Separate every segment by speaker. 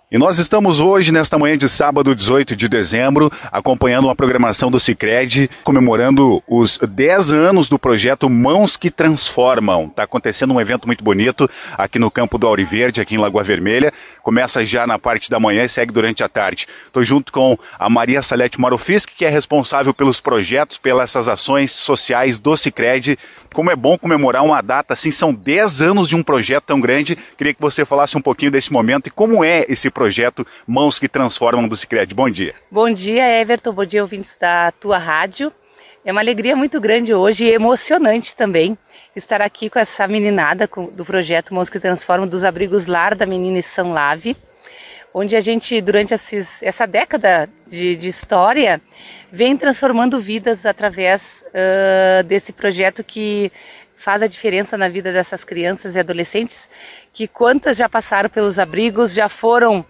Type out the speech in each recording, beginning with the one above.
Speaker 1: E nós estamos hoje, nesta manhã de sábado, 18 de dezembro, acompanhando uma programação do Sicredi, comemorando os 10 anos do projeto Mãos que Transformam. Está acontecendo um evento muito bonito aqui no campo do Auriverde, aqui em Lagoa Vermelha. Começa já na parte da manhã e segue durante a tarde. Estou junto com a Maria Salete Marofischi, que é responsável pelos projetos, pelas ações sociais do Sicredi. Como é bom comemorar uma data assim, são 10 anos de um projeto tão grande. Queria que você falasse um pouquinho desse momento e como é esse projeto Mãos que Transformam do Sicredi. Bom dia.
Speaker 2: Bom dia, Everton. Bom dia, ouvintes da tua rádio. É uma alegria muito grande hoje e emocionante também estar aqui com essa meninada do projeto Mãos que Transformam, dos abrigos Lar da Menina e São Lave, onde a gente, durante essa década de história, vem transformando vidas através desse projeto que faz a diferença na vida dessas crianças e adolescentes, que quantas já passaram pelos abrigos, já foram,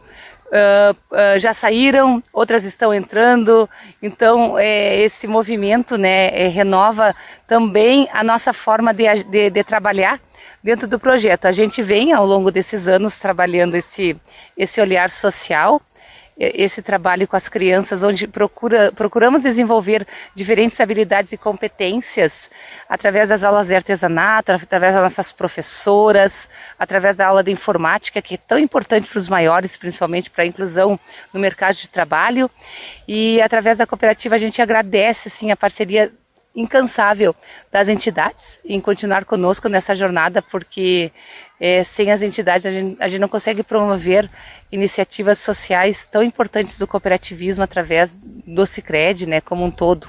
Speaker 2: já saíram, outras estão entrando. Então esse movimento, né, renova também a nossa forma de trabalhar dentro do projeto. A gente vem ao longo desses anos trabalhando esse olhar social, esse trabalho com as crianças, onde procuramos desenvolver diferentes habilidades e competências através das aulas de artesanato, através das nossas professoras, através da aula de informática, que é tão importante para os maiores, principalmente para a inclusão no mercado de trabalho. E através da cooperativa a gente agradece assim, a parceria incansável das entidades em continuar conosco nessa jornada, porque sem as entidades a gente não consegue promover iniciativas sociais tão importantes do cooperativismo através do Sicredi, né, como um todo.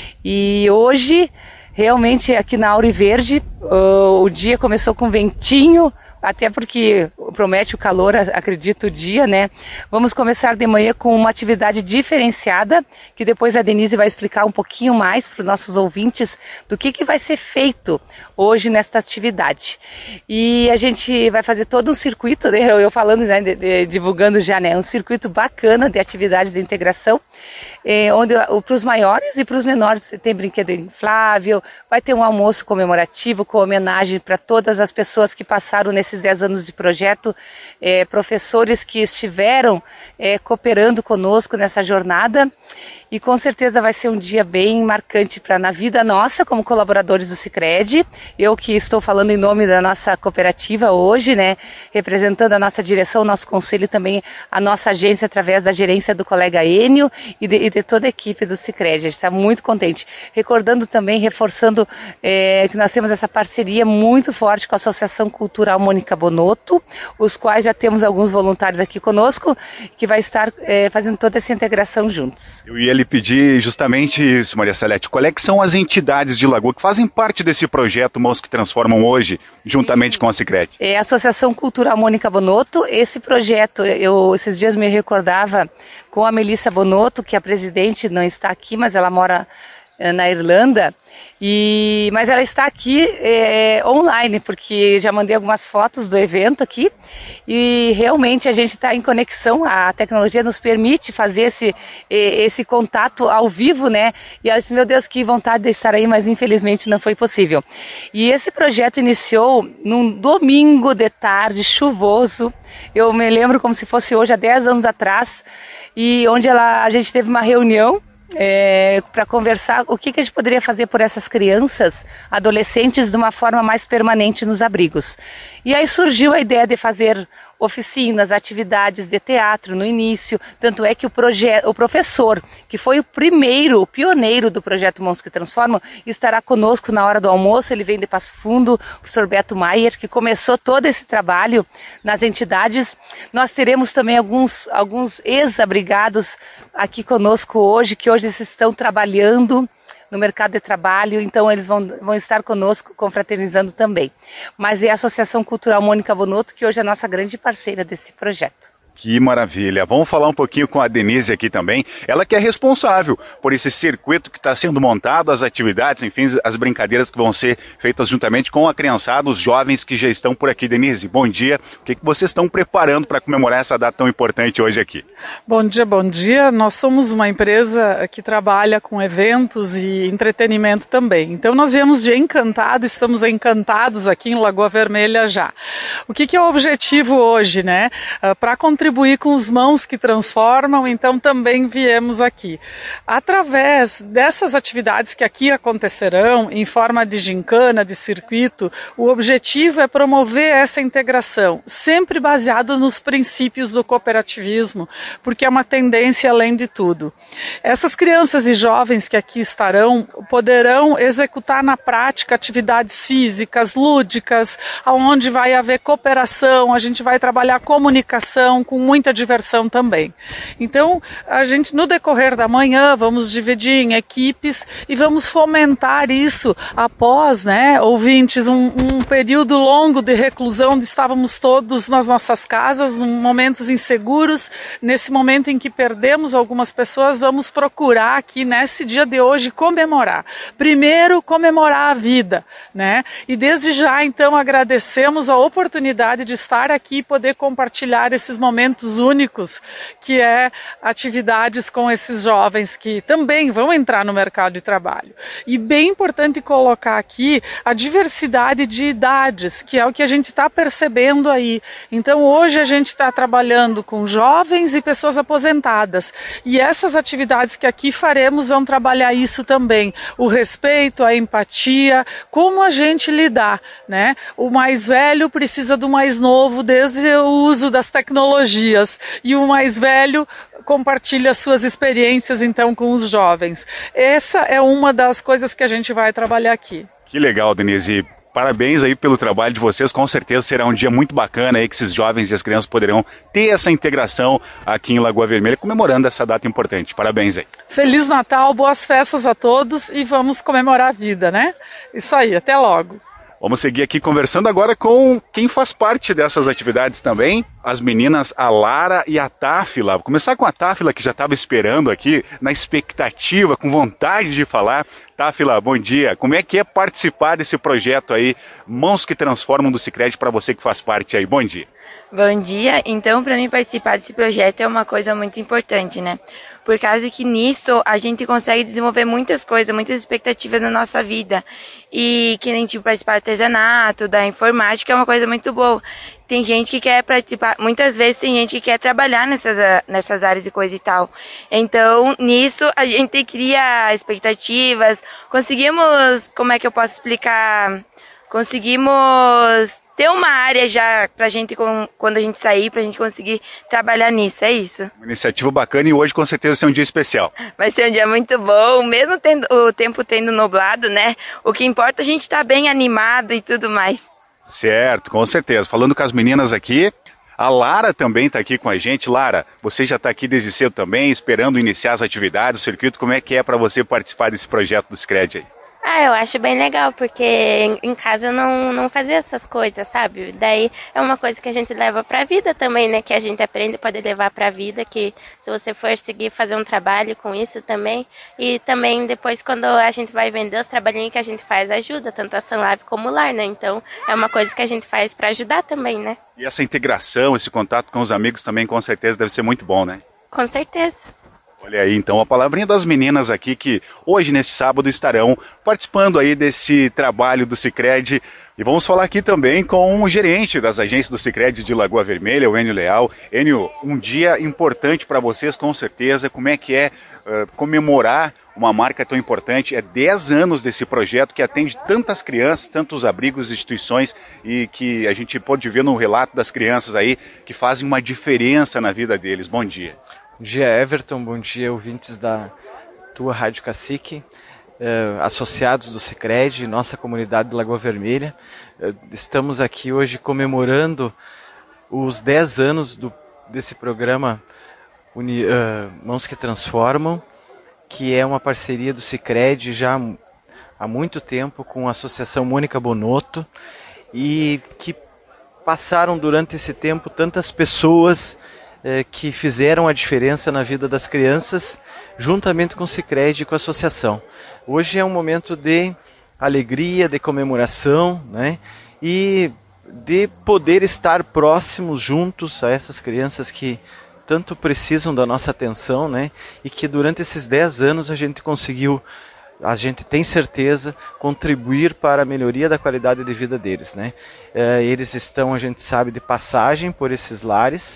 Speaker 2: E hoje, realmente, aqui na Auriverde, o dia começou com ventinho, até porque promete o calor, acredito, o dia, né? Vamos começar de manhã com uma atividade diferenciada, que depois a Denise vai explicar um pouquinho mais para os nossos ouvintes do que vai ser feito hoje nesta atividade. E a gente vai fazer todo um circuito, né? Eu falando, né, divulgando já, né? Um circuito bacana de atividades de integração, onde para os maiores e para os menores tem brinquedo inflável, vai ter um almoço comemorativo com homenagem para todas as pessoas que passaram nesses 10 anos de projeto, professores que estiveram cooperando conosco nessa jornada. E com certeza vai ser um dia bem marcante na vida nossa como colaboradores do Sicredi. Eu que estou falando em nome da nossa cooperativa hoje, né, representando a nossa direção, o nosso conselho e também a nossa agência através da gerência do colega Enio e de toda a equipe do Sicredi. A gente está muito contente. Recordando também, reforçando que nós temos essa parceria muito forte com a Associação Cultural Mônica Bonotto, os quais já temos alguns voluntários aqui conosco, que vai estar fazendo toda essa integração juntos.
Speaker 1: Eu ia lhe pedir justamente isso, Maria Salete. Qual é que são as entidades de Lagoa que fazem parte desse projeto Mãos que Transformam hoje, juntamente com a Sicredi?
Speaker 2: É a Associação Cultural Mônica Bonotto. Esse projeto, eu esses dias me recordava com a Melissa Bonotto, que a presidente não está aqui, mas ela mora na Irlanda, mas ela está aqui online, porque já mandei algumas fotos do evento aqui, e realmente a gente está em conexão, a tecnologia nos permite fazer esse contato ao vivo, né? E ela disse, meu Deus, que vontade de estar aí, mas infelizmente não foi possível. E esse projeto iniciou num domingo de tarde, chuvoso, eu me lembro como se fosse hoje, há 10 anos atrás, e onde a gente teve uma reunião para conversar o que a gente poderia fazer por essas crianças, adolescentes, de uma forma mais permanente nos abrigos. E aí surgiu a ideia de fazer oficinas, atividades de teatro no início, tanto é que o professor, que foi o pioneiro do projeto Mãos que Transformam, estará conosco na hora do almoço. Ele vem de Passo Fundo, o professor Beto Maier, que começou todo esse trabalho nas entidades. Nós teremos também alguns ex-abrigados aqui conosco hoje, que hoje estão trabalhando no mercado de trabalho, então eles vão estar conosco confraternizando também. Mas é a Associação Cultural Mônica Bonotto, que hoje é a nossa grande parceira desse projeto.
Speaker 1: Que maravilha. Vamos falar um pouquinho com a Denise aqui também. Ela que é responsável por esse circuito que está sendo montado, as atividades, enfim, as brincadeiras que vão ser feitas juntamente com a criançada, os jovens que já estão por aqui. Denise, bom dia. O que vocês estão preparando para comemorar essa data tão importante hoje aqui?
Speaker 3: Bom dia, bom dia. Nós somos uma empresa que trabalha com eventos e entretenimento também. Então nós viemos de Encantado, estamos encantados aqui em Lagoa Vermelha já. O que é o objetivo hoje, né? Para contribuir contribuir com os Mãos que Transformam, então também viemos aqui. Através dessas atividades que aqui acontecerão, em forma de gincana, de circuito, o objetivo é promover essa integração, sempre baseado nos princípios do cooperativismo, porque é uma tendência além de tudo. Essas crianças e jovens que aqui estarão poderão executar na prática atividades físicas, lúdicas, onde vai haver cooperação, a gente vai trabalhar comunicação com muita diversão também. Então, a gente no decorrer da manhã vamos dividir em equipes e vamos fomentar isso após, ouvintes, um período longo de reclusão, onde estávamos todos nas nossas casas, em momentos inseguros. Nesse momento em que perdemos algumas pessoas, vamos procurar aqui nesse dia de hoje comemorar. Primeiro, comemorar a vida, E desde já, então, agradecemos a oportunidade de estar aqui e poder compartilhar esses momentos únicos, que é atividades com esses jovens que também vão entrar no mercado de trabalho. E bem importante colocar aqui a diversidade de idades, que é o que a gente está percebendo aí. Então, hoje a gente está trabalhando com jovens e pessoas aposentadas. E essas atividades que aqui faremos vão trabalhar isso também. O respeito, a empatia, como a gente lidar, O mais velho precisa do mais novo desde o uso das tecnologias. E o mais velho compartilha suas experiências, então, com os jovens. Essa é uma das coisas que a gente vai trabalhar aqui.
Speaker 1: Que legal, Denise. Parabéns aí pelo trabalho de vocês, com certeza será um dia muito bacana aí que esses jovens e as crianças poderão ter essa integração aqui em Lagoa Vermelha, comemorando essa data importante. Parabéns aí.
Speaker 3: Feliz Natal, boas festas a todos e vamos comemorar a vida, Isso aí, até logo.
Speaker 1: Vamos seguir aqui conversando agora com quem faz parte dessas atividades também, as meninas, a Lara e a Táfila. Vou começar com a Táfila, que já estava esperando aqui, na expectativa, com vontade de falar. Táfila, bom dia. Como é que é participar desse projeto aí, Mãos que Transformam do Sicredi, para você que faz parte aí? Bom dia.
Speaker 4: Bom dia. Então, para mim participar desse projeto é uma coisa muito importante, Por causa que nisso a gente consegue desenvolver muitas coisas, muitas expectativas na nossa vida. E que nem participar do artesanato, da informática é uma coisa muito boa. Tem gente que quer participar, muitas vezes tem gente que quer trabalhar nessas áreas e coisa e tal. Então, nisso a gente cria expectativas, conseguimos, como é que eu posso explicar? Conseguimos ter uma área já pra gente, quando a gente sair, pra gente conseguir trabalhar nisso, é isso.
Speaker 1: Uma iniciativa bacana e hoje com certeza vai ser um dia especial.
Speaker 4: Vai ser um dia muito bom, mesmo o tempo tendo nublado, O que importa é a gente estar bem animado e tudo mais.
Speaker 1: Certo, com certeza. Falando com as meninas aqui, a Lara também está aqui com a gente. Lara, você já está aqui desde cedo também, esperando iniciar as atividades, o circuito. Como é que é para você participar desse projeto do Sicredi aí?
Speaker 5: Eu acho bem legal, porque em casa eu não fazia essas coisas, sabe? Daí é uma coisa que a gente leva pra vida também, Que a gente aprende a poder levar pra vida, que se você for seguir fazer um trabalho com isso também. E também depois quando a gente vai vender os trabalhinhos que a gente faz ajuda, tanto a Sunlive como o Lar, Então é uma coisa que a gente faz pra ajudar também,
Speaker 1: E essa integração, esse contato com os amigos também com certeza deve ser muito bom,
Speaker 5: Com certeza.
Speaker 1: Olha aí, então, a palavrinha das meninas aqui que hoje, nesse sábado, estarão participando aí desse trabalho do Sicredi. E vamos falar aqui também com o gerente das agências do Sicredi de Lagoa Vermelha, o Enio Leal. Enio, um dia importante para vocês, com certeza. Como é que é comemorar uma marca tão importante? É 10 anos desse projeto que atende tantas crianças, tantos abrigos, instituições, e que a gente pode ver no relato das crianças aí que fazem uma diferença na vida deles. Bom dia.
Speaker 6: Bom dia, Everton. Bom dia, ouvintes da tua Rádio Cacique, associados do Sicredi, nossa comunidade de Lagoa Vermelha. Estamos aqui hoje comemorando os 10 anos desse programa Mãos que Transformam, que é uma parceria do Sicredi já há muito tempo com a Associação Mônica Bonotto, e que passaram durante esse tempo tantas pessoas que fizeram a diferença na vida das crianças, juntamente com o Sicredi e com a associação. Hoje é um momento de alegria, de comemoração, e de poder estar próximos, juntos a essas crianças que tanto precisam da nossa atenção, e que durante esses 10 anos a gente conseguiu, a gente tem certeza, contribuir para a melhoria da qualidade de vida deles. Eles estão, a gente sabe, de passagem por esses lares,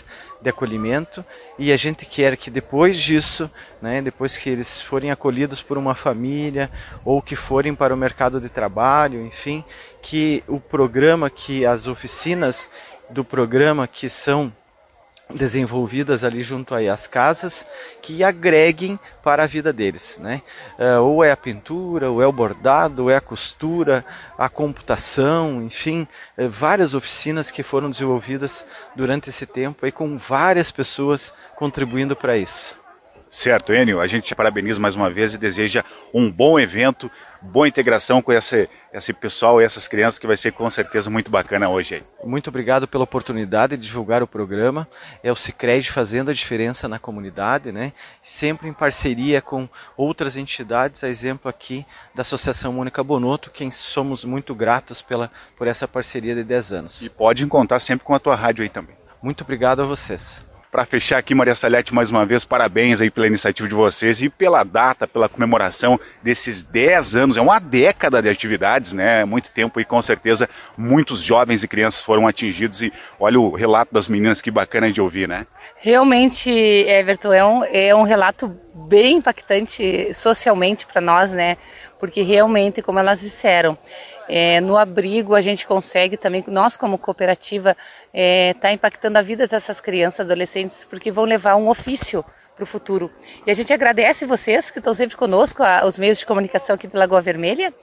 Speaker 6: de acolhimento, e a gente quer que depois disso, né, depois que eles forem acolhidos por uma família ou que forem para o mercado de trabalho, enfim, que o programa, que as oficinas do programa que são desenvolvidas ali junto aí às casas, que agreguem para a vida deles, né? Ou é a pintura, ou é o bordado, ou é a costura, a computação, enfim, várias oficinas que foram desenvolvidas durante esse tempo, aí com várias pessoas contribuindo para isso.
Speaker 1: Certo, Enio, a gente te parabeniza mais uma vez e deseja um bom evento, boa integração com esse pessoal e essas crianças, que vai ser com certeza muito bacana hoje aí.
Speaker 6: Muito obrigado pela oportunidade de divulgar o programa. É o Sicredi fazendo a diferença na comunidade, né? Sempre em parceria com outras entidades, a exemplo aqui da Associação Mônica Bonotto, quem somos muito gratos por essa parceria de 10 anos.
Speaker 1: E pode contar sempre com a tua rádio aí também.
Speaker 6: Muito obrigado a vocês.
Speaker 1: Para fechar aqui, Maria Salete, mais uma vez, parabéns aí pela iniciativa de vocês e pela data, pela comemoração desses 10 anos. É uma década de atividades, né? Muito tempo e com certeza muitos jovens e crianças foram atingidos. E olha o relato das meninas, que bacana de ouvir, né?
Speaker 2: Realmente, Everton, é um relato bem impactante socialmente para nós, né? Porque realmente, como elas disseram, no abrigo a gente consegue também, nós como cooperativa, tá impactando a vida dessas crianças, adolescentes, porque vão levar um ofício para o futuro. E a gente agradece vocês que estão sempre conosco, os meios de comunicação aqui de Lagoa Vermelha,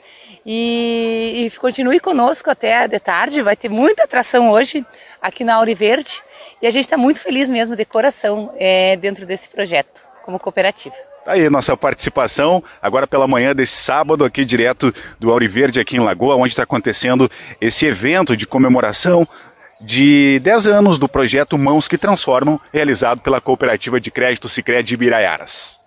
Speaker 2: e continue conosco até de tarde. Vai ter muita atração hoje aqui na Auriverde, e a gente está muito feliz mesmo, de coração, dentro desse projeto, como cooperativa.
Speaker 1: Aí, nossa participação agora pela manhã desse sábado aqui direto do Auriverde aqui em Lagoa, onde está acontecendo esse evento de comemoração de 10 anos do projeto Mãos que Transformam, realizado pela Cooperativa de Crédito Sicredi Ibiraiaras.